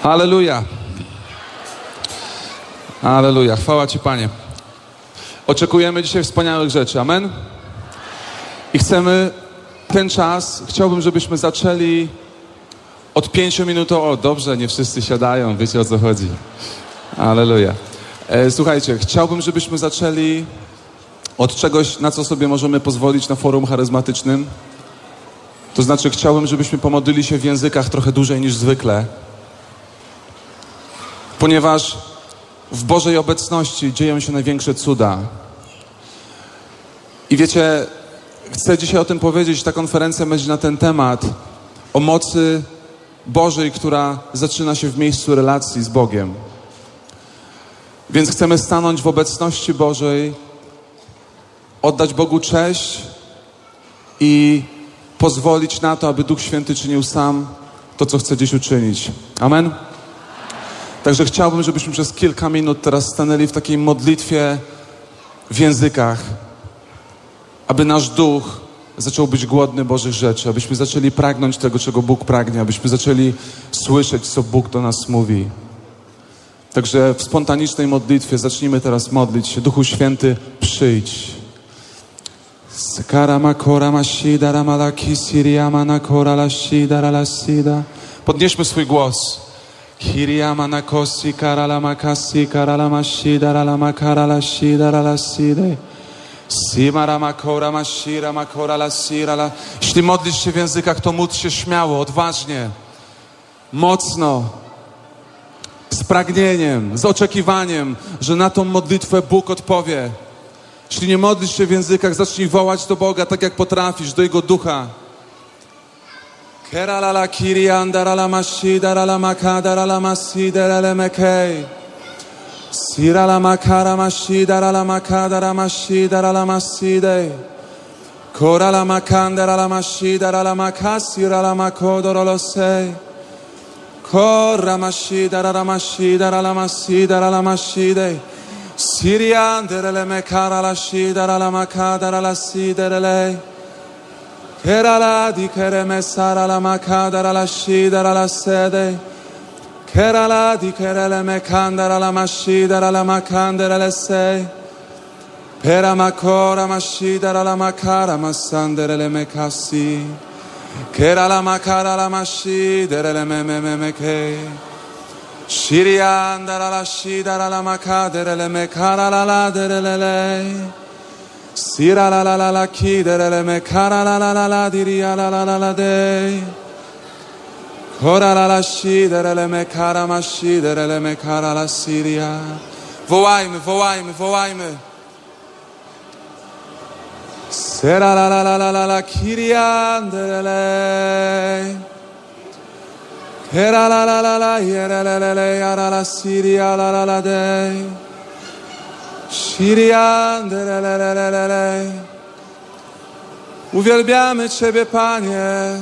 Halleluja. Halleluja. Chwała Ci, Panie. Oczekujemy dzisiaj wspaniałych rzeczy. Amen? I chcemy ten czas, chciałbym, żebyśmy zaczęli od 5 minut. O, dobrze, nie wszyscy siadają, wiecie, o co chodzi. Halleluja. Słuchajcie, chciałbym, żebyśmy zaczęli od czegoś, na co sobie możemy pozwolić na forum charyzmatycznym. To znaczy, chciałbym, żebyśmy pomodlili się w językach trochę dłużej niż zwykle. Ponieważ w Bożej obecności dzieją się największe cuda. I wiecie, chcę dzisiaj o tym powiedzieć. Ta konferencja będzie na ten temat. O mocy Bożej, która zaczyna się w miejscu relacji z Bogiem. Więc chcemy stanąć w obecności Bożej, oddać Bogu cześć i pozwolić na to, aby Duch Święty czynił sam to, co chce dziś uczynić. Amen? Także chciałbym, żebyśmy przez kilka minut teraz stanęli w takiej modlitwie w językach, aby nasz duch zaczął być głodny Bożych rzeczy, abyśmy zaczęli pragnąć tego, czego Bóg pragnie, abyśmy zaczęli słyszeć, co Bóg do nas mówi. Także w spontanicznej modlitwie zacznijmy teraz modlić się. Duchu Święty, przyjdź. Podnieśmy swój głos. Jeśli modlisz się w językach, to módl się śmiało, odważnie, mocno, z pragnieniem, z oczekiwaniem, że na tą modlitwę Bóg odpowie. Jeśli nie modlisz się w językach, zacznij wołać do Boga tak, jak potrafisz, do Jego Ducha. Keralala kiriandarala mashidarala makadarala masidarala mekej. Sirala makara mashidarala makadara mashidarala masidej. Korala makandarala mashidarala makasirala makodorolosej. Korra mashidarala mashidarala masidarala masidej. Sirianderele mekarala shidarala makadarala siderele. Kerala di kereme sarala makadarala shidarala sede. Kerala di kerele mekandarala mashidarala makandarala se. Pera makora mashidarala makara masanderele mekasi. Kerala makarala mashidarele memememeke. Shiriandarala shidarala makadarele mekarala la derelele. Sira la la la la kiderele mekara la la la la diria la la la la de. Kora la la shiderele mekara mashiderele mekara la siria. Wołajmy, wołajmy, wołajmy. Sera la la la la la la kirianderele. Kera la la la la yerelele yara la siria la la la de. Shirianderelelelele. Uwielbiamy Ciebie, Panie.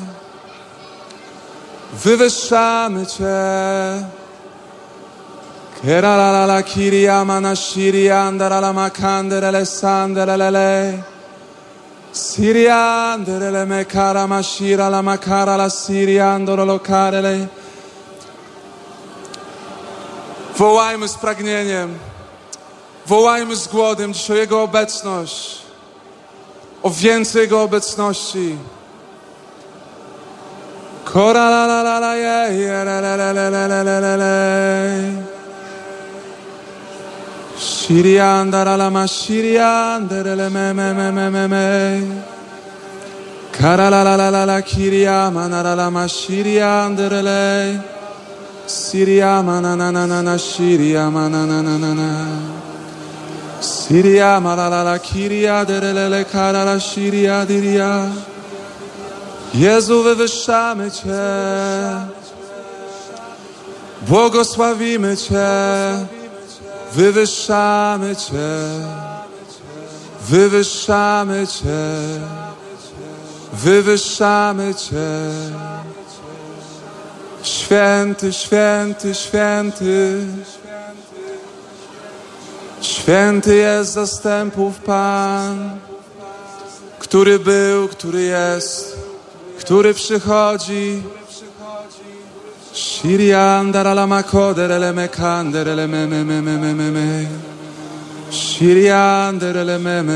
Wywyższamy Cię. Keralalala kiriamana shiriandarala makanderele sanderelele. Sirianderele mekara mashira la makara la siriandorolo karele. Wołajmy z pragnieniem. Wołajmy z głodem dziś o Jego obecność, o więcej Jego obecności. Kora la la la la ye la la la la la la la la la. Shiriandara la ma shiriandere le me me me me me me. Kara la la la la la kiriama na la ma shiriandere le. Siriama na na na na na shiriama na na na na na. Siria malala kiria derelele karala shiria diria. Jezu, wywyższamy Cię. Błogosławimy Cię. Wywyższamy Cię. Wywyższamy Cię. Wywyższamy Cię. Święty, święty, święty. Święty jest zastępów Pan, który był, który jest, który przychodzi, Shiriandara makodere me kandere me. Shiriandere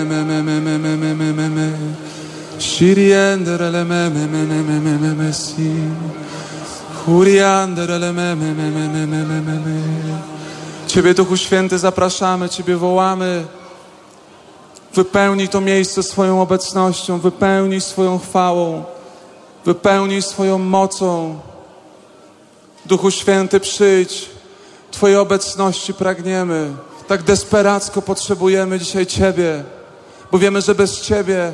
me. Shiriandere me si. Huriandere me. Ciebie, Duchu Święty, zapraszamy, Ciebie wołamy. Wypełnij to miejsce swoją obecnością, wypełnij swoją chwałą, wypełnij swoją mocą. Duchu Święty, przyjdź. Twojej obecności pragniemy. Tak desperacko potrzebujemy dzisiaj Ciebie, bo wiemy, że bez Ciebie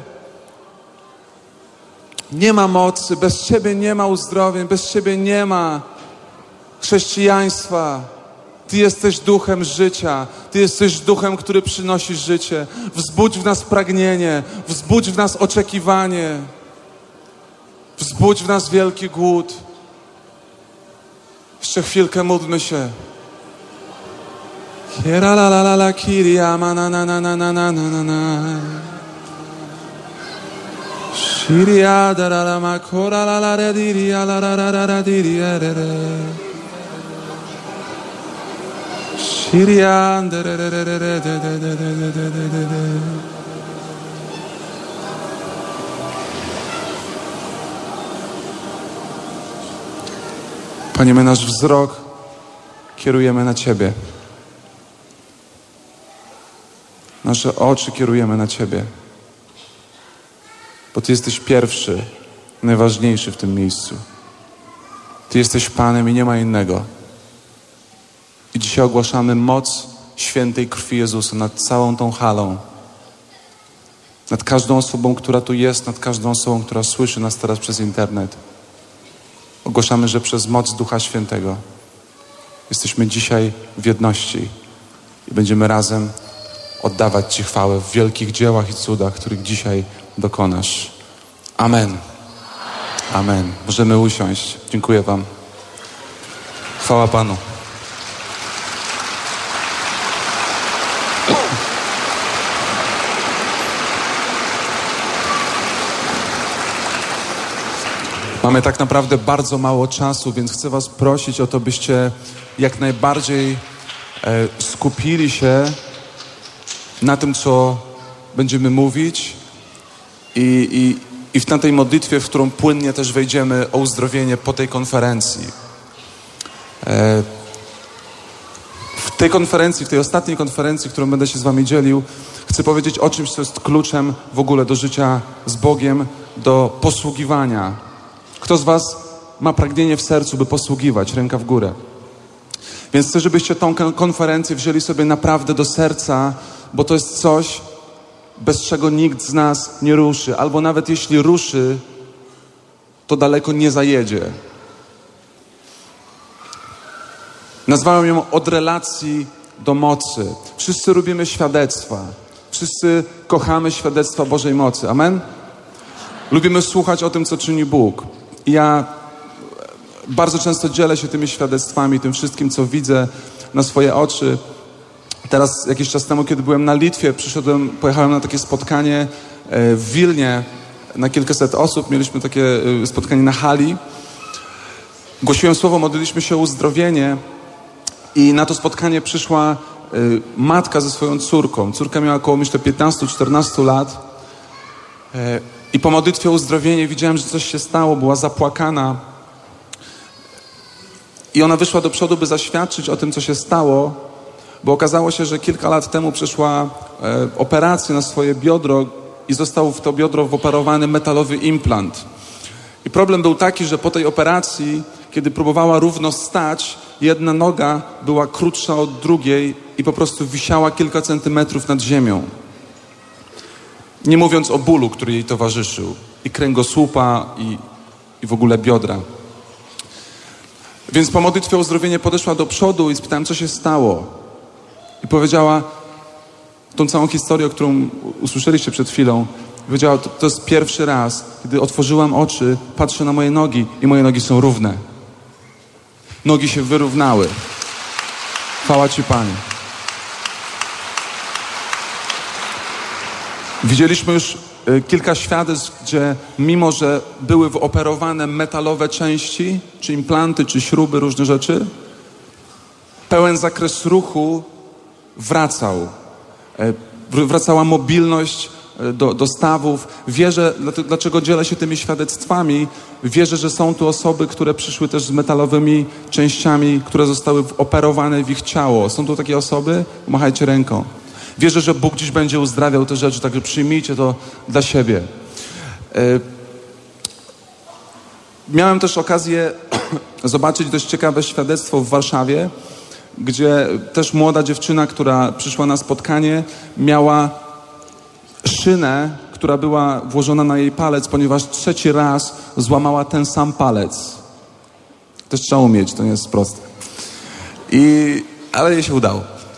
nie ma mocy, bez Ciebie nie ma uzdrowień, bez Ciebie nie ma chrześcijaństwa. Ty jesteś duchem życia. Ty jesteś duchem, który przynosi życie. Wzbudź w nas pragnienie. Wzbudź w nas oczekiwanie. Wzbudź w nas wielki głód. Jeszcze chwilkę módlmy się. Panie, my nasz wzrok kierujemy na Ciebie. Nasze oczy kierujemy na Ciebie. Bo Ty jesteś pierwszy, najważniejszy w tym miejscu. Ty jesteś Panem i nie ma innego. I dzisiaj ogłaszamy moc świętej krwi Jezusa nad całą tą halą. Nad każdą osobą, która tu jest, nad każdą osobą, która słyszy nas teraz przez internet. Ogłaszamy, że przez moc Ducha Świętego jesteśmy dzisiaj w jedności i będziemy razem oddawać Ci chwałę w wielkich dziełach i cudach, których dzisiaj dokonasz. Amen. Amen. Możemy usiąść. Dziękuję Wam. Chwała Panu. Mamy tak naprawdę bardzo mało czasu, więc chcę Was prosić o to, byście jak najbardziej skupili się na tym, co będziemy mówić i na tej modlitwie, w którą płynnie też wejdziemy o uzdrowienie po tej konferencji. W tej konferencji, w tej ostatniej konferencji, którą będę się z Wami dzielił, chcę powiedzieć o czymś, co jest kluczem w ogóle do życia z Bogiem, do posługiwania. Kto z Was ma pragnienie w sercu, by posługiwać? Ręka w górę. Więc chcę, żebyście tą konferencję wzięli sobie naprawdę do serca, bo to jest coś, bez czego nikt z nas nie ruszy. Albo nawet jeśli ruszy, to daleko nie zajedzie. Nazwałem ją od relacji do mocy. Wszyscy lubimy świadectwa. Wszyscy kochamy świadectwa Bożej mocy. Amen? Lubimy słuchać o tym, co czyni Bóg. I ja bardzo często dzielę się tymi świadectwami, tym wszystkim, co widzę na swoje oczy. Teraz jakiś czas temu, kiedy byłem na Litwie, pojechałem na takie spotkanie w Wilnie na kilkaset osób. Mieliśmy takie spotkanie na hali. Głosiłem słowo, modliliśmy się o uzdrowienie i na to spotkanie przyszła matka ze swoją córką. Córka miała około, myślę, 15-14 lat. I po modlitwie o uzdrowienie widziałem, że coś się stało, była zapłakana. I ona wyszła do przodu, by zaświadczyć o tym, co się stało, bo okazało się, że kilka lat temu przeszła operację na swoje biodro i został w to biodro wyoperowany metalowy implant. I problem był taki, że po tej operacji, kiedy próbowała równo stać, jedna noga była krótsza od drugiej i po prostu wisiała kilka centymetrów nad ziemią. Nie mówiąc o bólu, który jej towarzyszył. I kręgosłupa, i w ogóle biodra. Więc po modlitwie o uzdrowienie podeszła do przodu i spytałem, co się stało. I powiedziała tą całą historię, którą usłyszeliście przed chwilą. Powiedziała, to jest pierwszy raz, kiedy otworzyłam oczy, patrzę na moje nogi i moje nogi są równe. Nogi się wyrównały. Chwała Ci, Panie. Widzieliśmy już kilka świadectw, gdzie mimo, że były wyoperowane metalowe części, czy implanty, czy śruby, różne rzeczy, pełen zakres ruchu wracał. Wracała mobilność do stawów. Wierzę, dlaczego dzielę się tymi świadectwami, wierzę, że są tu osoby, które przyszły też z metalowymi częściami, które zostały operowane w ich ciało. Są tu takie osoby? Machajcie ręką. Wierzę, że Bóg dziś będzie uzdrawiał te rzeczy, także przyjmijcie to dla siebie. Miałem też okazję zobaczyć dość ciekawe świadectwo w Warszawie, gdzie też młoda dziewczyna, która przyszła na spotkanie, miała szynę, która była włożona na jej palec, ponieważ 3 raz złamała ten sam palec. Też trzeba umieć, to nie jest proste. Ale jej się udało.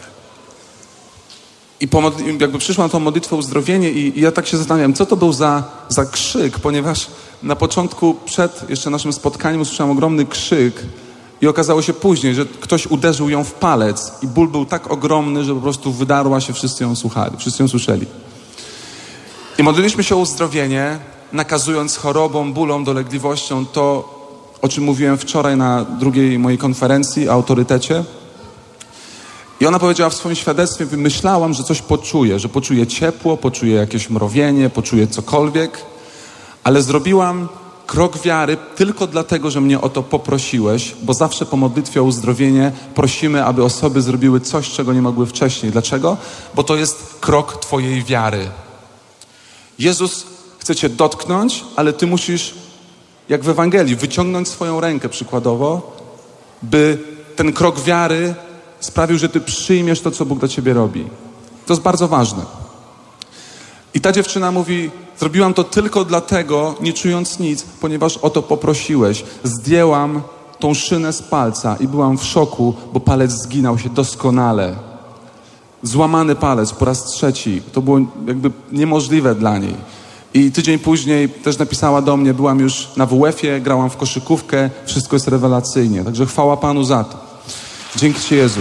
I jakby przyszła na tą modlitwę o uzdrowienie i ja tak się zastanawiam, co to był za krzyk, ponieważ na początku, przed jeszcze naszym spotkaniem usłyszałem ogromny krzyk i okazało się później, że ktoś uderzył ją w palec i ból był tak ogromny, że po prostu wydarła się, wszyscy ją słuchali, wszyscy ją słyszeli. I modliliśmy się o uzdrowienie, nakazując chorobom, bólom, dolegliwościom to, o czym mówiłem wczoraj na drugiej mojej konferencji o autorytecie. I ona powiedziała w swoim świadectwie, myślałam, że coś poczuję, że poczuję ciepło, poczuję jakieś mrowienie, poczuję cokolwiek, ale zrobiłam krok wiary tylko dlatego, że mnie o to poprosiłeś, bo zawsze po modlitwie o uzdrowienie prosimy, aby osoby zrobiły coś, czego nie mogły wcześniej. Dlaczego? Bo to jest krok twojej wiary. Jezus chce cię dotknąć, ale ty musisz, jak w Ewangelii, wyciągnąć swoją rękę przykładowo, by ten krok wiary sprawił, że ty przyjmiesz to, co Bóg dla ciebie robi. To jest bardzo ważne. I ta dziewczyna mówi, zrobiłam to tylko dlatego, nie czując nic, ponieważ o to poprosiłeś. Zdjęłam tą szynę z palca i byłam w szoku, bo palec zginął się doskonale. Złamany palec po raz 3. To było jakby niemożliwe dla niej. I tydzień później też napisała do mnie, byłam już na WF-ie, grałam w koszykówkę, wszystko jest rewelacyjnie. Także chwała Panu za to. Dzięki Ci, Jezu.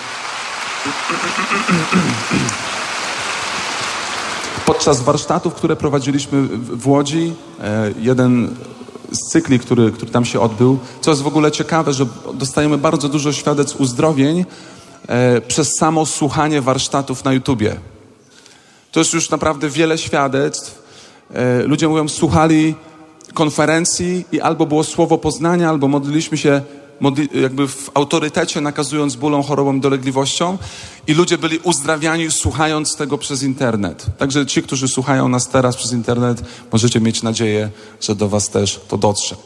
Podczas warsztatów, które prowadziliśmy w Łodzi, jeden z cykli, który tam się odbył, co jest w ogóle ciekawe, że dostajemy bardzo dużo świadectw uzdrowień przez samo słuchanie warsztatów na YouTubie. To jest już naprawdę wiele świadectw. Ludzie mówią, słuchali konferencji i albo było słowo poznania, albo modliliśmy się jakby w autorytecie, nakazując bólom, chorobom, dolegliwościom i ludzie byli uzdrawiani słuchając tego przez internet. Także ci, którzy słuchają nas teraz przez internet, możecie mieć nadzieję, że do was też to dotrze.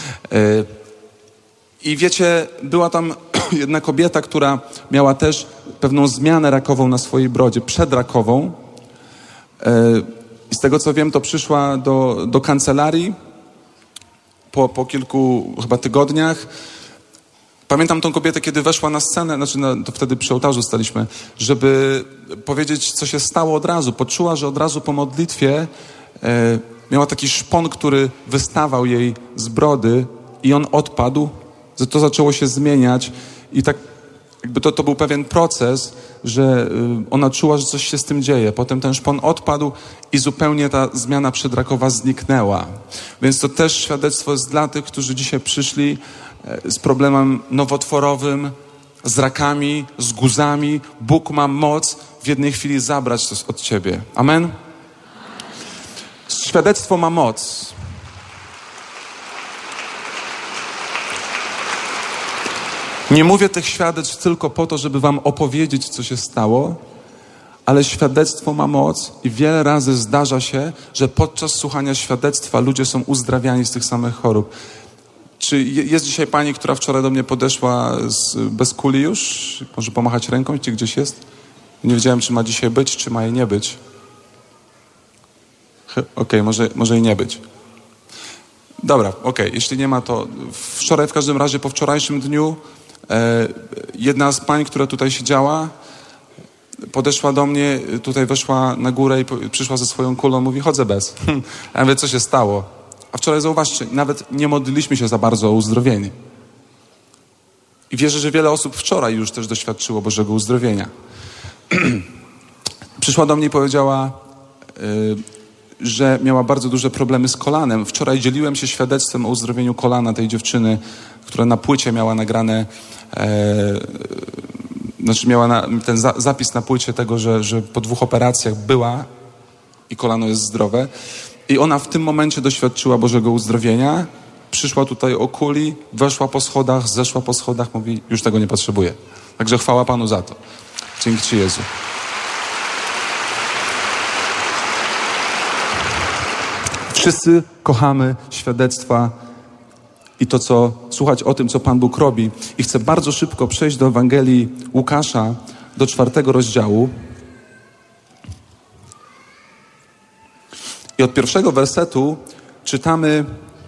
I wiecie, była tam jedna kobieta, która miała też pewną zmianę rakową na swojej brodzie, przedrakową. I z tego co wiem, to przyszła do kancelarii po kilku chyba tygodniach. Pamiętam tą kobietę, kiedy weszła na scenę, to wtedy przy ołtarzu staliśmy, żeby powiedzieć, co się stało od razu. Poczuła, że od razu po modlitwie miała taki szpon, który wystawał jej z brody i on odpadł. To zaczęło się zmieniać i tak jakby to był pewien proces, że ona czuła, że coś się z tym dzieje. Potem ten szpon odpadł i zupełnie ta zmiana przedrakowa zniknęła. Więc to też świadectwo jest dla tych, którzy dzisiaj przyszli z problemem nowotworowym, z rakami, z guzami. Bóg ma moc w jednej chwili zabrać coś od ciebie. Amen? Świadectwo ma moc. Nie mówię tych świadectw tylko po to, żeby wam opowiedzieć, co się stało, ale świadectwo ma moc i wiele razy zdarza się, że podczas słuchania świadectwa ludzie są uzdrawiani z tych samych chorób. Czy jest dzisiaj pani, która wczoraj do mnie podeszła bez kuli już? Może pomachać ręką, gdzie gdzieś jest? Nie wiedziałem, czy ma dzisiaj być, czy ma jej nie być. Okej, może jej nie być. Dobra, jeśli nie ma, to wczoraj w każdym razie, po wczorajszym dniu jedna z pań, która tutaj siedziała, podeszła do mnie, tutaj weszła na górę i przyszła ze swoją kulą, mówi, chodzę bez. A ja mówię, co się stało? A wczoraj zauważcie, nawet nie modliliśmy się za bardzo o uzdrowienie. I wierzę, że wiele osób wczoraj już też doświadczyło Bożego uzdrowienia. Przyszła do mnie i powiedziała, że miała bardzo duże problemy z kolanem. Wczoraj dzieliłem się świadectwem o uzdrowieniu kolana tej dziewczyny, która na płycie miała nagrane, miała ten zapis na płycie tego, że po 2 operacjach była i kolano jest zdrowe. I ona w tym momencie doświadczyła Bożego uzdrowienia. Przyszła tutaj o kuli, weszła po schodach, zeszła po schodach, mówi, już tego nie potrzebuję. Także chwała Panu za to. Dzięki Ci, Jezu. Wszyscy kochamy świadectwa i słuchać o tym, co Pan Bóg robi. I chcę bardzo szybko przejść do Ewangelii Łukasza, do 4 rozdziału. I od 1 wersetu czytamy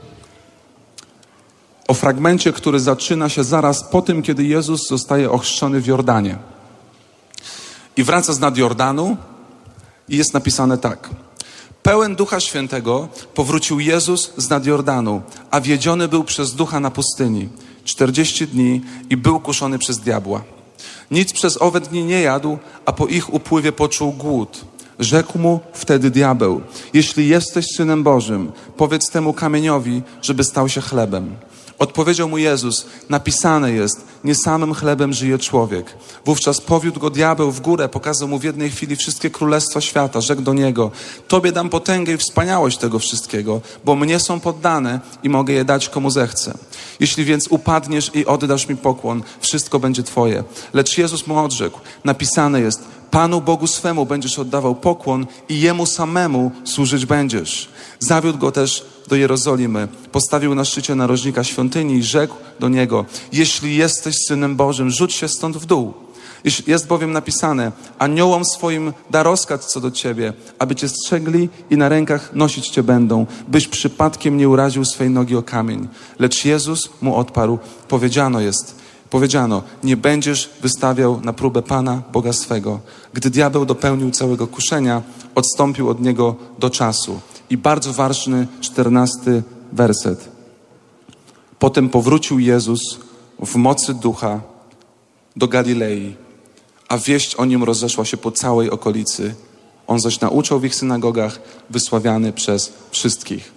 o fragmencie, który zaczyna się zaraz po tym, kiedy Jezus zostaje ochrzczony w Jordanie. I wraca z nad Jordanu i jest napisane tak. Pełen Ducha Świętego powrócił Jezus z nad Jordanu, a wiedziony był przez Ducha na pustyni 40 dni i był kuszony przez diabła. Nic przez owe dni nie jadł, a po ich upływie poczuł głód. Rzekł mu wtedy diabeł, jeśli jesteś Synem Bożym, powiedz temu kamieniowi, żeby stał się chlebem. Odpowiedział mu Jezus, napisane jest, nie samym chlebem żyje człowiek. Wówczas powiódł go diabeł w górę, pokazał mu w jednej chwili wszystkie królestwa świata. Rzekł do niego, Tobie dam potęgę i wspaniałość tego wszystkiego, bo mnie są poddane i mogę je dać komu zechcę. Jeśli więc upadniesz i oddasz mi pokłon, wszystko będzie Twoje. Lecz Jezus mu odrzekł, napisane jest, Panu Bogu swemu będziesz oddawał pokłon i Jemu samemu służyć będziesz. Zawiódł go też do Jerozolimy, postawił na szczycie narożnika świątyni i rzekł do niego, jeśli jesteś Synem Bożym, rzuć się stąd w dół. Jest bowiem napisane, aniołom swoim da rozkaz co do Ciebie, aby Cię strzegli i na rękach nosić Cię będą, byś przypadkiem nie uraził swej nogi o kamień. Lecz Jezus mu odparł, powiedziano, nie będziesz wystawiał na próbę Pana, Boga swego. Gdy diabeł dopełnił całego kuszenia, odstąpił od niego do czasu. I bardzo ważny 14 werset. Potem powrócił Jezus w mocy Ducha do Galilei, a wieść o Nim rozeszła się po całej okolicy. On zaś nauczał w ich synagogach, wysławiany przez wszystkich.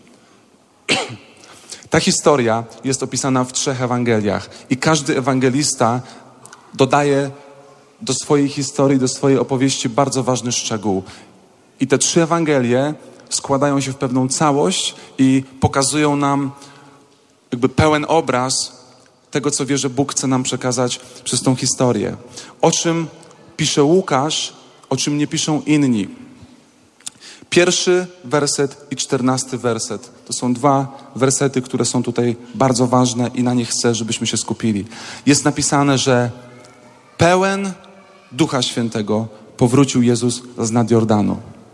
Ta historia jest opisana w 3 Ewangeliach i każdy ewangelista dodaje do swojej historii, do swojej opowieści bardzo ważny szczegół. I te 3 Ewangelie składają się w pewną całość i pokazują nam jakby pełen obraz tego, co wierzę Bóg chce nam przekazać przez tą historię. O czym pisze Łukasz, o czym nie piszą inni. 1 werset i 14 werset. To są 2 wersety, które są tutaj bardzo ważne i na nich chcę, żebyśmy się skupili. Jest napisane, że pełen Ducha Świętego powrócił Jezus z nad Jordanu.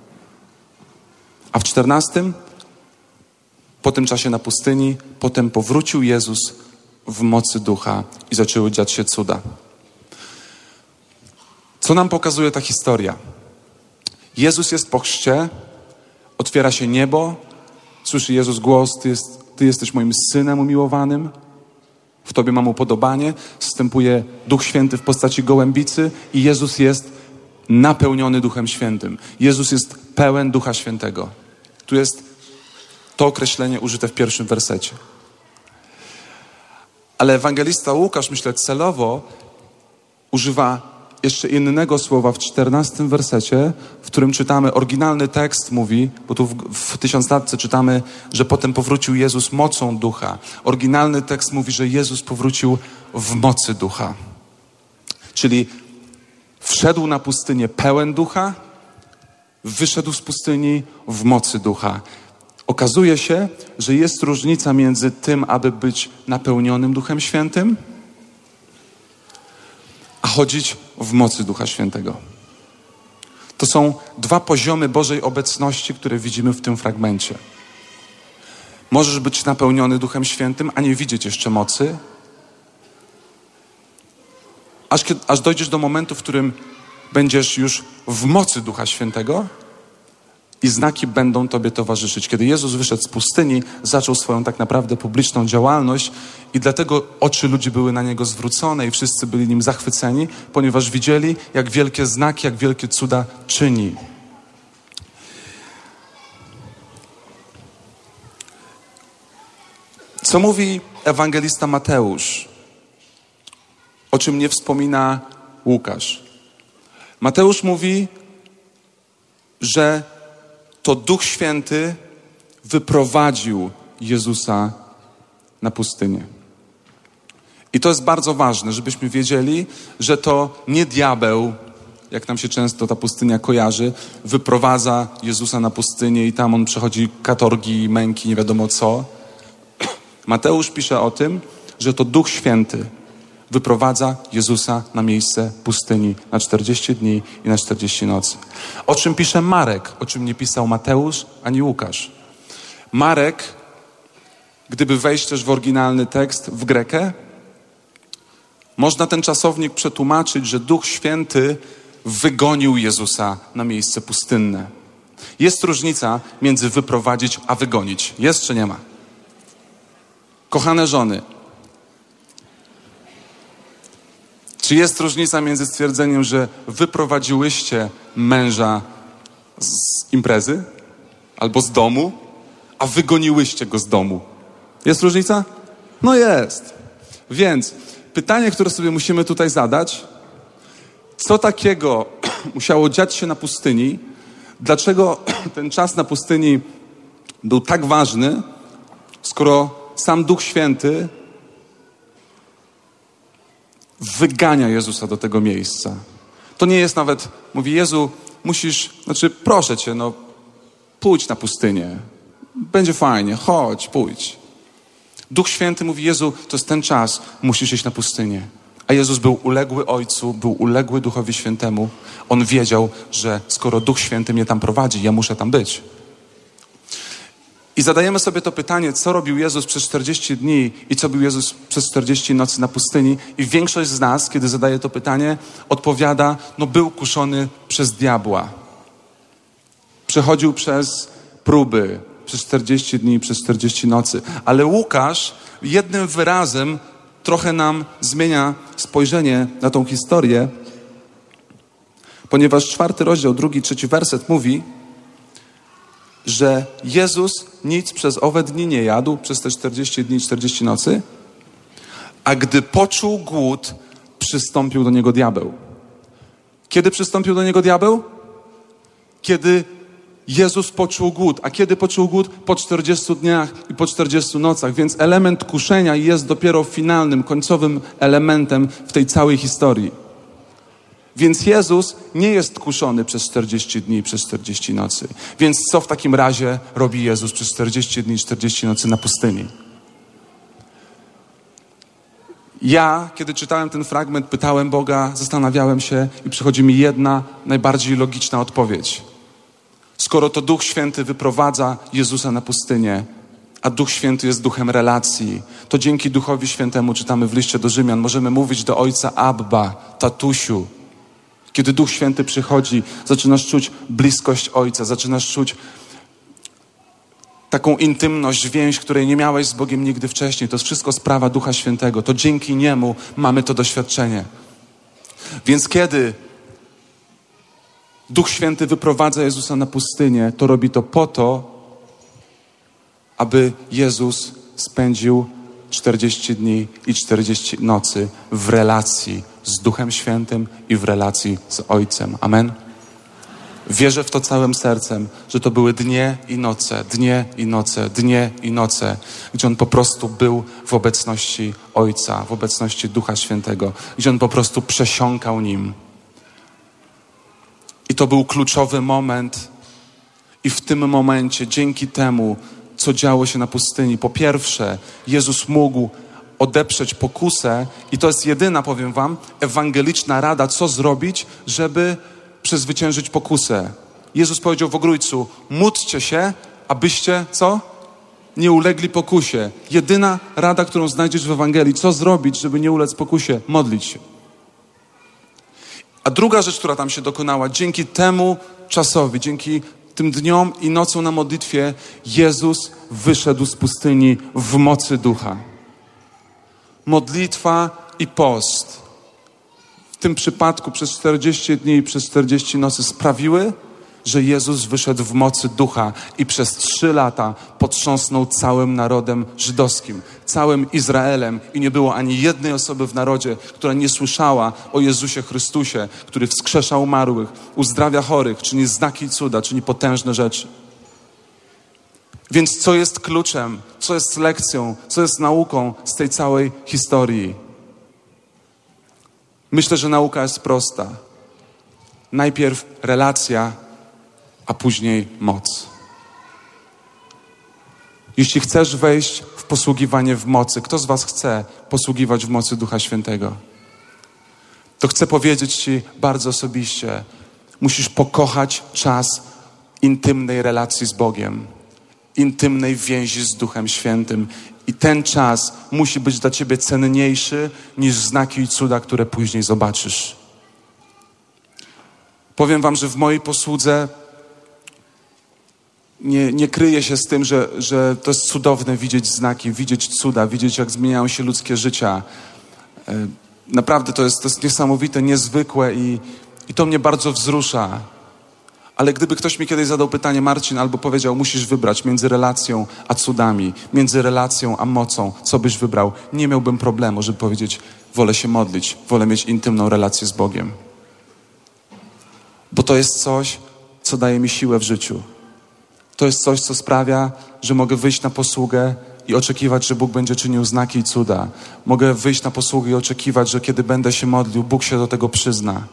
A w 14 po tym czasie na pustyni, potem powrócił Jezus w mocy Ducha i zaczęły dziać się cuda. Co nam pokazuje ta historia? Jezus jest po chrzcie, otwiera się niebo, słyszy Jezus głos, Ty jesteś moim Synem umiłowanym, w Tobie mam upodobanie, zstępuje Duch Święty w postaci gołębicy i Jezus jest napełniony Duchem Świętym. Jezus jest pełen Ducha Świętego. Tu jest to określenie użyte w 1 wersecie. Ale ewangelista Łukasz, myślę, celowo używa jeszcze innego słowa w 14 wersecie, w którym czytamy, oryginalny tekst mówi, bo tu w tysiąclatce czytamy, że potem powrócił Jezus mocą Ducha. Oryginalny tekst mówi, że Jezus powrócił w mocy Ducha. Czyli wszedł na pustynię pełen Ducha, wyszedł z pustyni w mocy Ducha. Okazuje się, że jest różnica między tym, aby być napełnionym Duchem Świętym, a chodzić w mocy Ducha Świętego. To są 2 poziomy Bożej obecności, które widzimy w tym fragmencie. Możesz być napełniony Duchem Świętym, a nie widzieć jeszcze mocy, aż dojdziesz do momentu, w którym będziesz już w mocy Ducha Świętego i znaki będą Tobie towarzyszyć. Kiedy Jezus wyszedł z pustyni, zaczął swoją tak naprawdę publiczną działalność i dlatego oczy ludzi były na Niego zwrócone i wszyscy byli Nim zachwyceni, ponieważ widzieli, jak wielkie znaki, jak wielkie cuda czyni. Co mówi ewangelista Mateusz? O czym nie wspomina Łukasz? Mateusz mówi, że to Duch Święty wyprowadził Jezusa na pustynię. I to jest bardzo ważne, żebyśmy wiedzieli, że to nie diabeł, jak nam się często ta pustynia kojarzy, wyprowadza Jezusa na pustynię i tam on przechodzi katorgi, męki, nie wiadomo co. Mateusz pisze o tym, że to Duch Święty wyprowadza Jezusa na miejsce pustyni na 40 dni i na 40 nocy. O czym pisze Marek, o czym nie pisał Mateusz ani Łukasz. Marek, gdyby wejść też w oryginalny tekst, w Grekę, można ten czasownik przetłumaczyć, że Duch Święty wygonił Jezusa na miejsce pustynne. Jest różnica między wyprowadzić a wygonić. Jest czy nie ma? Kochane żony, czy jest różnica między stwierdzeniem, że wyprowadziłyście męża z imprezy albo z domu, a wygoniłyście go z domu? Jest różnica? No jest. Więc pytanie, które sobie musimy tutaj zadać, co takiego musiało dziać się na pustyni, dlaczego ten czas na pustyni był tak ważny, skoro sam Duch Święty wygania Jezusa do tego miejsca. To nie jest nawet, mówi Jezu, proszę Cię, pójdź na pustynię. Będzie fajnie, chodź, pójdź. Duch Święty mówi, Jezu, to jest ten czas, musisz iść na pustynię. A Jezus był uległy Ojcu, był uległy Duchowi Świętemu. On wiedział, że skoro Duch Święty mnie tam prowadzi, ja muszę tam być. I zadajemy sobie to pytanie, co robił Jezus przez 40 dni i co robił Jezus przez 40 nocy na pustyni. I większość z nas, kiedy zadaje to pytanie, odpowiada, był kuszony przez diabła. Przechodził przez próby, przez 40 dni, przez 40 nocy. Ale Łukasz jednym wyrazem trochę nam zmienia spojrzenie na tą historię, ponieważ 4 rozdział, 2, 3 werset mówi, że Jezus nic przez owe dni nie jadł, przez te 40 dni, 40 nocy, a gdy poczuł głód, przystąpił do niego diabeł. Kiedy przystąpił do niego diabeł? Kiedy Jezus poczuł głód. A kiedy poczuł głód? Po 40 dniach i po 40 nocach. Więc element kuszenia jest dopiero finalnym, końcowym elementem w tej całej historii. Więc Jezus nie jest kuszony przez 40 dni i przez 40 nocy. Więc co w takim razie robi Jezus przez 40 dni i 40 nocy na pustyni? Ja, kiedy czytałem ten fragment, pytałem Boga, zastanawiałem się i przychodzi mi jedna najbardziej logiczna odpowiedź. Skoro to Duch Święty wyprowadza Jezusa na pustynię, a Duch Święty jest duchem relacji, to dzięki Duchowi Świętemu, czytamy w liście do Rzymian, możemy mówić do Ojca Abba, tatusiu. Kiedy Duch Święty przychodzi, zaczynasz czuć bliskość Ojca, zaczynasz czuć taką intymność, więź, której nie miałeś z Bogiem nigdy wcześniej. To jest wszystko sprawa Ducha Świętego. To dzięki Niemu mamy to doświadczenie. Więc kiedy Duch Święty wyprowadza Jezusa na pustynię, to robi to po to, aby Jezus spędził 40 dni i 40 nocy w relacji z Duchem Świętym i w relacji z Ojcem. Amen? Wierzę w to całym sercem, że to były dnie i noce, dnie i noce, dnie i noce, gdzie On po prostu był w obecności Ojca, w obecności Ducha Świętego, gdzie On po prostu przesiąkał Nim. I to był kluczowy moment i w tym momencie, dzięki temu, co działo się na pustyni, po pierwsze, Jezus mógł odeprzeć pokusę i to jest jedyna, powiem wam, ewangeliczna rada, co zrobić, żeby przezwyciężyć pokusę. Jezus powiedział w Ogrójcu, módlcie się, abyście, co? Nie ulegli pokusie. Jedyna rada, którą znajdziesz w Ewangelii, co zrobić, żeby nie ulec pokusie? Modlić się. A druga rzecz, która tam się dokonała, dzięki temu czasowi, dzięki tym dniom i nocą na modlitwie, Jezus wyszedł z pustyni w mocy Ducha. Modlitwa i post w tym przypadku przez 40 dni i przez 40 nocy sprawiły, że Jezus wyszedł w mocy Ducha i przez 3 lata potrząsnął całym narodem żydowskim, całym Izraelem i nie było ani jednej osoby w narodzie, która nie słyszała o Jezusie Chrystusie, który wskrzesza umarłych, uzdrawia chorych, czyni znaki i cuda, czyni potężne rzeczy. Więc co jest kluczem, co jest lekcją, co jest nauką z tej całej historii? Myślę, że nauka jest prosta. Najpierw relacja, a później moc. Jeśli chcesz wejść w posługiwanie w mocy, kto z was chce posługiwać w mocy Ducha Świętego? To chcę powiedzieć ci bardzo osobiście. Musisz pokochać czas intymnej relacji z Bogiem, intymnej więzi z Duchem Świętym. I ten czas musi być dla ciebie cenniejszy niż znaki i cuda, które później zobaczysz. Powiem wam, że w mojej posłudze nie kryję się z tym, że to jest cudowne widzieć znaki, widzieć cuda, widzieć, jak zmieniają się ludzkie życia. Naprawdę to jest niesamowite, niezwykłe i to mnie bardzo wzrusza. Ale gdyby ktoś mi kiedyś zadał pytanie, Marcin, albo powiedział, musisz wybrać między relacją a cudami, między relacją a mocą, co byś wybrał? Nie miałbym problemu, żeby powiedzieć, wolę się modlić, wolę mieć intymną relację z Bogiem. Bo to jest coś, co daje mi siłę w życiu. To jest coś, co sprawia, że mogę wyjść na posługę i oczekiwać, że Bóg będzie czynił znaki i cuda. Mogę wyjść na posługę i oczekiwać, że kiedy będę się modlił, Bóg się do tego przyzna.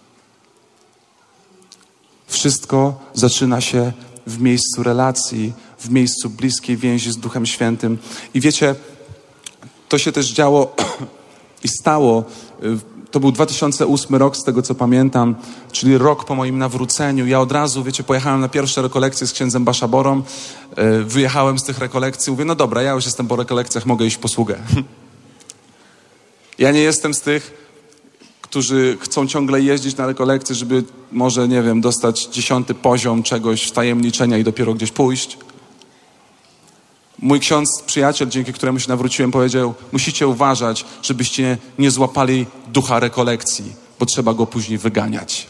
Wszystko zaczyna się w miejscu relacji, w miejscu bliskiej więzi z Duchem Świętym. I wiecie, to się też działo i stało. To był 2008 rok, z tego co pamiętam, czyli rok po moim nawróceniu. Ja od razu, wiecie, pojechałem na pierwsze rekolekcje z księdzem Baszaborą. Wyjechałem z tych rekolekcji. Mówię, no dobra, ja już jestem po rekolekcjach, mogę iść w posługę. Ja nie jestem z tych, którzy chcą ciągle jeździć na rekolekcje, żeby może, nie wiem, dostać 10. poziom czegoś, wtajemniczenia i dopiero gdzieś pójść. Mój ksiądz, przyjaciel, dzięki któremu się nawróciłem, powiedział, musicie uważać, żebyście nie złapali ducha rekolekcji, bo trzeba go później wyganiać.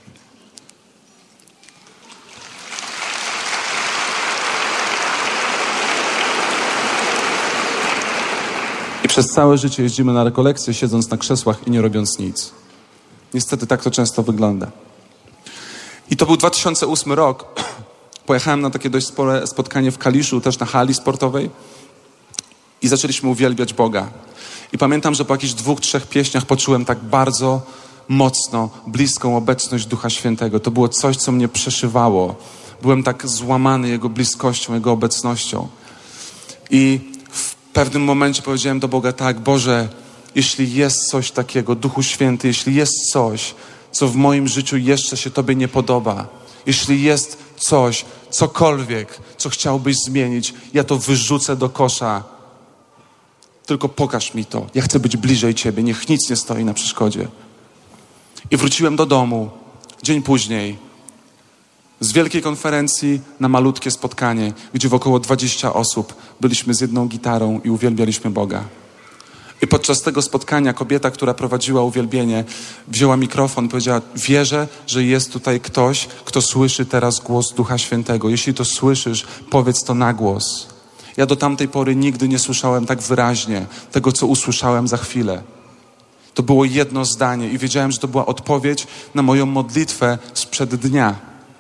I przez całe życie jeździmy na rekolekcje, siedząc na krzesłach i nie robiąc nic. Niestety tak to często wygląda. I to był 2008 rok. Pojechałem na takie dość spore spotkanie w Kaliszu, też na hali sportowej i zaczęliśmy uwielbiać Boga. I pamiętam, że po jakichś 2-3 pieśniach poczułem tak bardzo mocno bliską obecność Ducha Świętego. To było coś, co mnie przeszywało. Byłem tak złamany Jego bliskością, Jego obecnością. I w pewnym momencie powiedziałem do Boga tak, Boże, jeśli jest coś takiego, Duchu Święty, jeśli jest coś, co w moim życiu jeszcze się Tobie nie podoba, jeśli jest coś, cokolwiek, co chciałbyś zmienić, ja to wyrzucę do kosza. Tylko pokaż mi to. Ja chcę być bliżej Ciebie. Niech nic nie stoi na przeszkodzie. I wróciłem do domu dzień później z wielkiej konferencji na malutkie spotkanie, gdzie w około 20 osób byliśmy z jedną gitarą i uwielbialiśmy Boga. I podczas tego spotkania kobieta, która prowadziła uwielbienie, wzięła mikrofon i powiedziała, wierzę, że jest tutaj ktoś, kto słyszy teraz głos Ducha Świętego. Jeśli to słyszysz, powiedz to na głos. Ja do tamtej pory nigdy nie słyszałem tak wyraźnie tego, co usłyszałem za chwilę. To było jedno zdanie i wiedziałem, że to była odpowiedź na moją modlitwę sprzed dnia.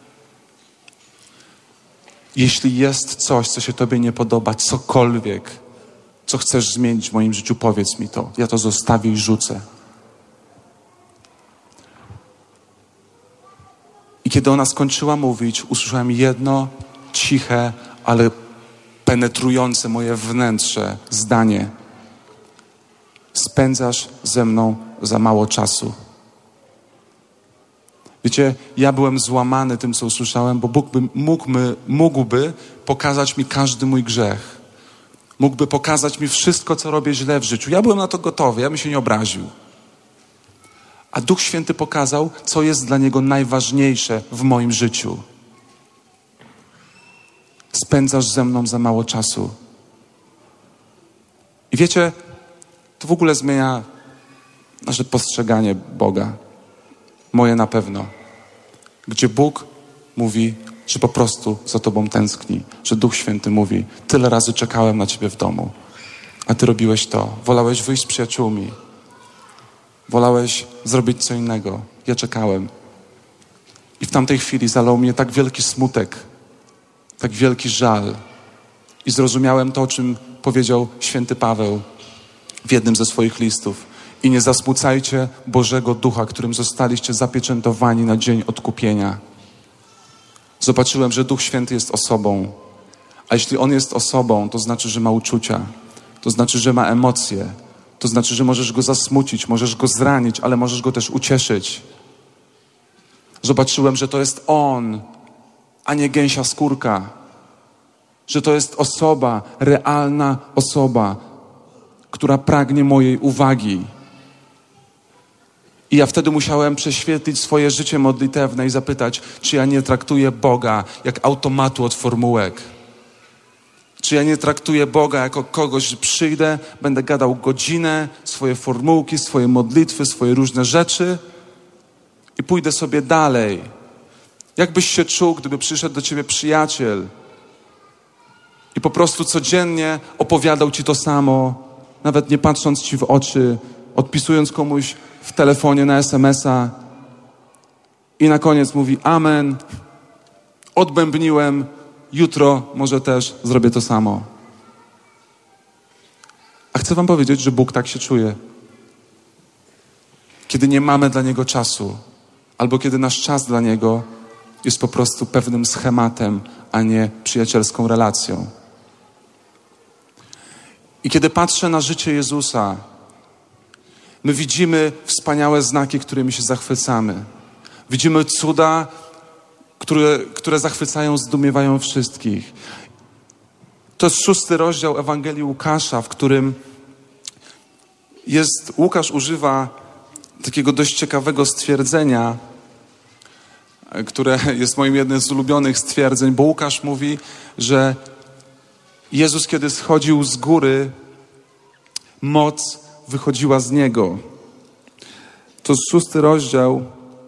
Jeśli jest coś, co się Tobie nie podoba, cokolwiek, co chcesz zmienić w moim życiu, powiedz mi to. Ja to zostawię i rzucę. I kiedy ona skończyła mówić, usłyszałem jedno ciche, ale penetrujące moje wnętrze zdanie. Spędzasz ze mną za mało czasu. Wiecie, ja byłem złamany tym, co usłyszałem, bo Bóg mógłby pokazać mi każdy mój grzech. Mógłby pokazać mi wszystko, co robię źle w życiu. Ja byłem na to gotowy, ja bym się nie obraził. A Duch Święty pokazał, co jest dla Niego najważniejsze w moim życiu. Spędzasz ze mną za mało czasu. I wiecie, to w ogóle zmienia nasze postrzeganie Boga. Moje na pewno. Gdzie Bóg mówi, że po prostu za Tobą tęskni. Że Duch Święty mówi, tyle razy czekałem na Ciebie w domu, a Ty robiłeś to. Wolałeś wyjść z przyjaciółmi. Wolałeś zrobić co innego. Ja czekałem. I w tamtej chwili zalał mnie tak wielki smutek, tak wielki żal. I zrozumiałem to, o czym powiedział święty Paweł w jednym ze swoich listów. I nie zasmucajcie Bożego Ducha, którym zostaliście zapieczętowani na dzień odkupienia. Zobaczyłem, że Duch Święty jest osobą. A jeśli On jest osobą, to znaczy, że ma uczucia. To znaczy, że ma emocje. To znaczy, że możesz Go zasmucić, możesz Go zranić, ale możesz Go też ucieszyć. Zobaczyłem, że to jest On, a nie gęsia skórka. Że to jest osoba, realna osoba, która pragnie mojej uwagi. I ja wtedy musiałem prześwietlić swoje życie modlitewne i zapytać, czy ja nie traktuję Boga jak automatu od formułek. Czy ja nie traktuję Boga jako kogoś, że przyjdę, będę gadał godzinę, swoje formułki, swoje modlitwy, swoje różne rzeczy i pójdę sobie dalej. Jak byś się czuł, gdyby przyszedł do ciebie przyjaciel i po prostu codziennie opowiadał ci to samo, nawet nie patrząc ci w oczy, odpisując komuś w telefonie na SMS-a i na koniec mówi amen, odbębniłem, jutro może też zrobię to samo. A chcę wam powiedzieć, że Bóg tak się czuje. Kiedy nie mamy dla Niego czasu, albo kiedy nasz czas dla Niego jest po prostu pewnym schematem, a nie przyjacielską relacją. I kiedy patrzę na życie Jezusa, my widzimy wspaniałe znaki, którymi się zachwycamy. Widzimy cuda, które zachwycają, zdumiewają wszystkich. To jest 6 rozdział Ewangelii Łukasza, w którym Łukasz używa takiego dość ciekawego stwierdzenia, które jest moim jednym z ulubionych stwierdzeń, bo Łukasz mówi, że Jezus, kiedy schodził z góry, moc wychodziła z Niego. To jest 6 rozdział,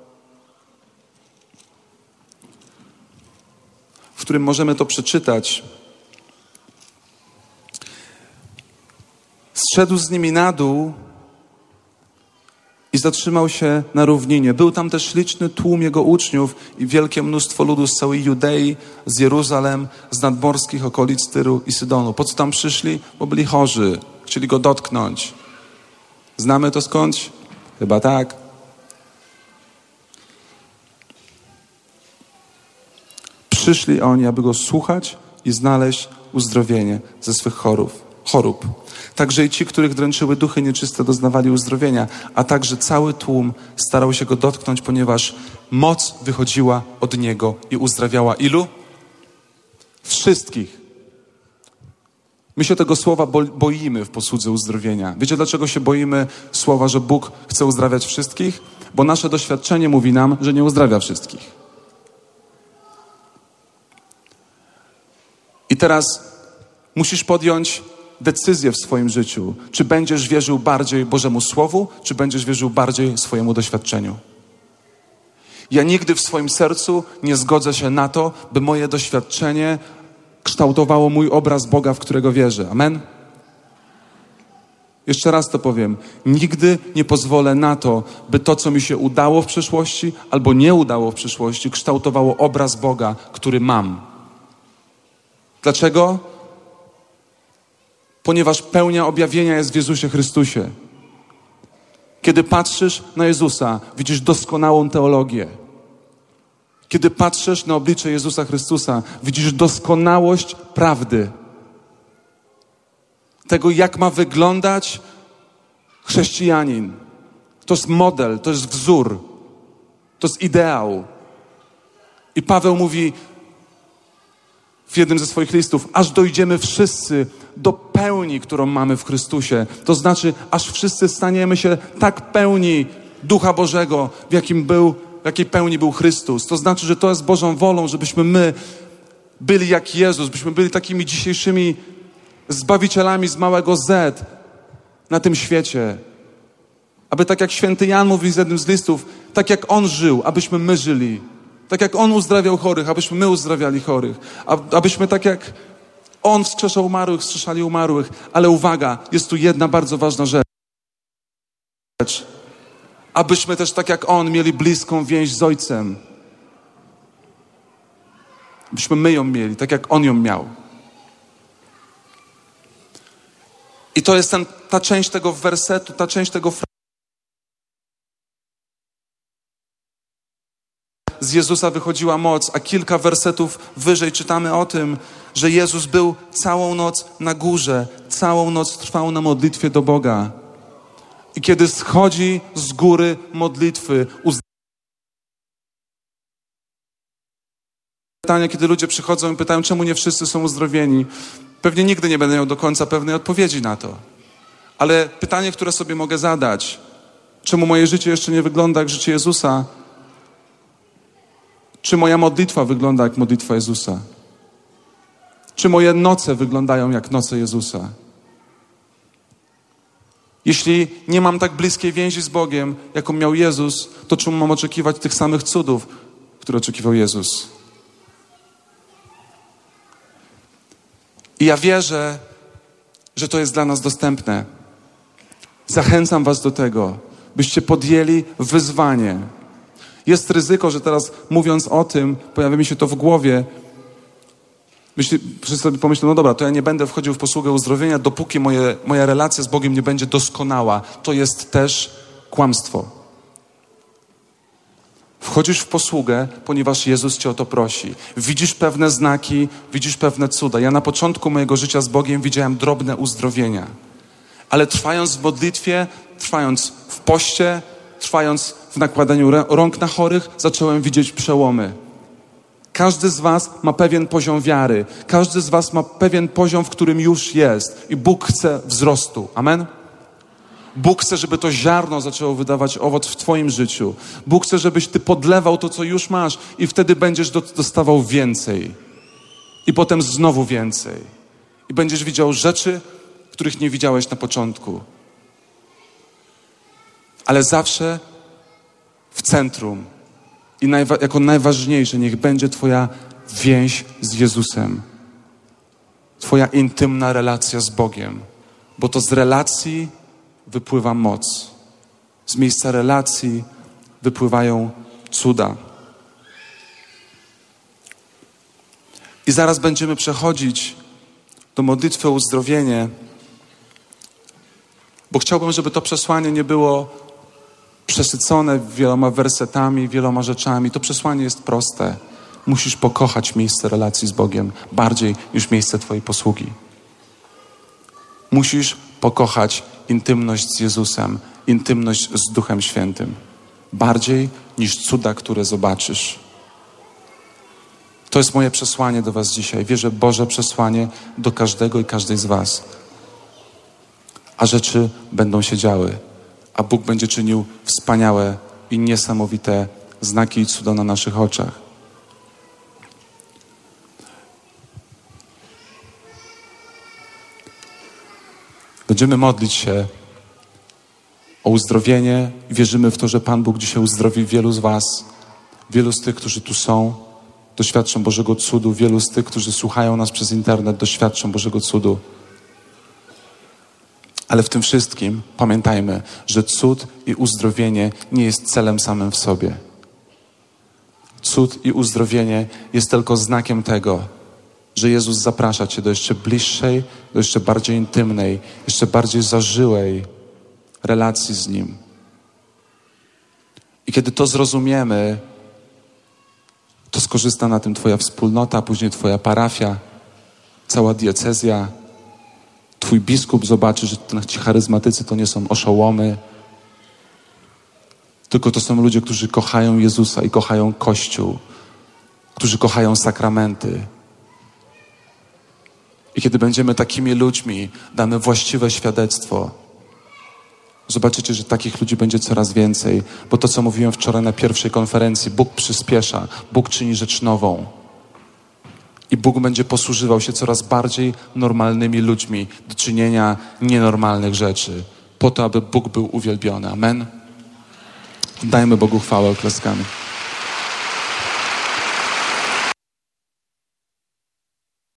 w którym możemy to przeczytać. Zszedł z nimi na dół i zatrzymał się na równinie. Był tam też liczny tłum Jego uczniów i wielkie mnóstwo ludu z całej Judei, z Jeruzalem, z nadmorskich okolic Tyru i Sydonu. Po co tam przyszli? Bo byli chorzy. Chcieli Go dotknąć. Znamy to skądś? Chyba tak. Przyszli oni, aby Go słuchać i znaleźć uzdrowienie ze swych chorób. Także i ci, których dręczyły duchy nieczyste, doznawali uzdrowienia, a także cały tłum starał się Go dotknąć, ponieważ moc wychodziła od Niego i uzdrawiała ilu? Wszystkich. My się tego słowa boimy w posłudze uzdrowienia. Wiecie, dlaczego się boimy słowa, że Bóg chce uzdrawiać wszystkich? Bo nasze doświadczenie mówi nam, że nie uzdrawia wszystkich. I teraz musisz podjąć decyzję w swoim życiu. Czy będziesz wierzył bardziej Bożemu Słowu, czy będziesz wierzył bardziej swojemu doświadczeniu. Ja nigdy w swoim sercu nie zgodzę się na to, by moje doświadczenie kształtowało mój obraz Boga, w którego wierzę. Amen? Jeszcze raz to powiem. Nigdy nie pozwolę na to, by to, co mi się udało w przeszłości albo nie udało w przyszłości, kształtowało obraz Boga, który mam. Dlaczego? Ponieważ pełnia objawienia jest w Jezusie Chrystusie. Kiedy patrzysz na Jezusa, widzisz doskonałą teologię. Kiedy patrzysz na oblicze Jezusa Chrystusa, widzisz doskonałość prawdy. Tego, jak ma wyglądać chrześcijanin. To jest model, to jest wzór, to jest ideał. I Paweł mówi w jednym ze swoich listów, aż dojdziemy wszyscy do pełni, którą mamy w Chrystusie. To znaczy, aż wszyscy staniemy się tak pełni Ducha Bożego, w jakiej pełni był Chrystus. To znaczy, że to jest Bożą wolą, żebyśmy my byli jak Jezus, byśmy byli takimi dzisiejszymi zbawicielami z małego Z na tym świecie. Aby tak jak święty Jan mówi z jednym z listów, tak jak On żył, abyśmy my żyli. Tak jak On uzdrawiał chorych, abyśmy my uzdrawiali chorych. Abyśmy tak jak On wskrzeszał umarłych, wskrzeszali umarłych. Ale uwaga, jest tu jedna bardzo ważna rzecz. Abyśmy też tak jak On mieli bliską więź z Ojcem. Abyśmy my ją mieli, tak jak On ją miał. I to jest ta część tego wersetu, ta część tego z Jezusa wychodziła moc, a kilka wersetów wyżej czytamy o tym, że Jezus był całą noc na górze, całą noc trwał na modlitwie do Boga. I kiedy schodzi z góry modlitwy, pytania, kiedy ludzie przychodzą i pytają, czemu nie wszyscy są uzdrowieni, pewnie nigdy nie będę miał do końca pewnej odpowiedzi na to. Ale pytanie, które sobie mogę zadać, czemu moje życie jeszcze nie wygląda jak życie Jezusa, czy moja modlitwa wygląda jak modlitwa Jezusa? Czy moje noce wyglądają jak noce Jezusa? Jeśli nie mam tak bliskiej więzi z Bogiem, jaką miał Jezus, to czemu mam oczekiwać tych samych cudów, które oczekiwał Jezus? I ja wierzę, że to jest dla nas dostępne. Zachęcam was do tego, byście podjęli wyzwanie. Jest ryzyko, że teraz mówiąc o tym, pojawia mi się to w głowie. Wszyscy sobie pomyślą, no dobra, to ja nie będę wchodził w posługę uzdrowienia, dopóki moja relacja z Bogiem nie będzie doskonała. To jest też kłamstwo. Wchodzisz w posługę, ponieważ Jezus cię o to prosi. Widzisz pewne znaki, widzisz pewne cuda. Ja na początku mojego życia z Bogiem widziałem drobne uzdrowienia. Ale trwając w modlitwie, trwając w poście, trwając w nakładaniu rąk na chorych, zacząłem widzieć przełomy. Każdy z was ma pewien poziom wiary. Każdy z was ma pewien poziom, w którym już jest. I Bóg chce wzrostu. Amen? Bóg chce, żeby to ziarno zaczęło wydawać owoc w twoim życiu. Bóg chce, żebyś ty podlewał to, co już masz i wtedy będziesz dostawał więcej. I potem znowu więcej. I będziesz widział rzeczy, których nie widziałeś na początku. Ale zawsze w centrum i jako najważniejsze niech będzie twoja więź z Jezusem. Twoja intymna relacja z Bogiem. Bo to z relacji wypływa moc. Z miejsca relacji wypływają cuda. I zaraz będziemy przechodzić do modlitwy o uzdrowienie, bo chciałbym, żeby to przesłanie nie było przesycone wieloma wersetami, wieloma rzeczami. To przesłanie jest proste. Musisz pokochać miejsce relacji z Bogiem bardziej niż miejsce twojej posługi. Musisz pokochać intymność z Jezusem, intymność z Duchem Świętym. Bardziej niż cuda, które zobaczysz. To jest moje przesłanie do was dzisiaj. Wierzę Boże przesłanie do każdego i każdej z was. A rzeczy będą się działy. A Bóg będzie czynił wspaniałe i niesamowite znaki i cuda na naszych oczach. Będziemy modlić się o uzdrowienie i wierzymy w to, że Pan Bóg dzisiaj uzdrowi wielu z was. Wielu z tych, którzy tu są, doświadczą Bożego cudu. Wielu z tych, którzy słuchają nas przez internet, doświadczą Bożego cudu. Ale w tym wszystkim pamiętajmy, że cud i uzdrowienie nie jest celem samym w sobie. Cud i uzdrowienie jest tylko znakiem tego, że Jezus zaprasza cię do jeszcze bliższej, do jeszcze bardziej intymnej, jeszcze bardziej zażyłej relacji z Nim. I kiedy to zrozumiemy, to skorzysta na tym twoja wspólnota, a później twoja parafia, cała diecezja. Twój biskup zobaczy, że ci charyzmatycy to nie są oszołomy, tylko to są ludzie, którzy kochają Jezusa i kochają Kościół, którzy kochają sakramenty. I kiedy będziemy takimi ludźmi, damy właściwe świadectwo, zobaczycie, że takich ludzi będzie coraz więcej, bo to, co mówiłem wczoraj na pierwszej konferencji, Bóg przyspiesza, Bóg czyni rzecz nową. I Bóg będzie posługiwał się coraz bardziej normalnymi ludźmi do czynienia nienormalnych rzeczy, po to, aby Bóg był uwielbiony. Amen? Dajmy Bogu chwałę oklaskami.